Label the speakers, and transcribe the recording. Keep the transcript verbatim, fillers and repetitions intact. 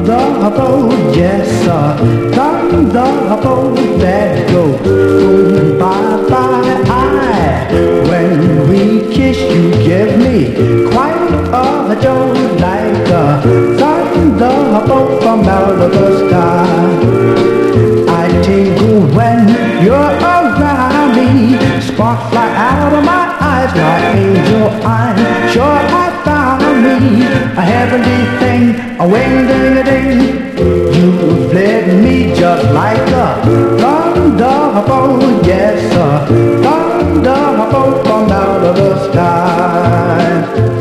Speaker 1: thunderbolt, yes sir, thunderbolt that go boom, bye, bye, I. When we kiss, you give me quite a jolt like a thunderbolt from out of the sky. I tingle when you're around me, sparks fly out of my eyes like angel eyes. Sure I found me a heavenly thing, a wing-ding-a-ding. You've led me just like a thunderbolt, yes sir, thunderbolt from out of the sky.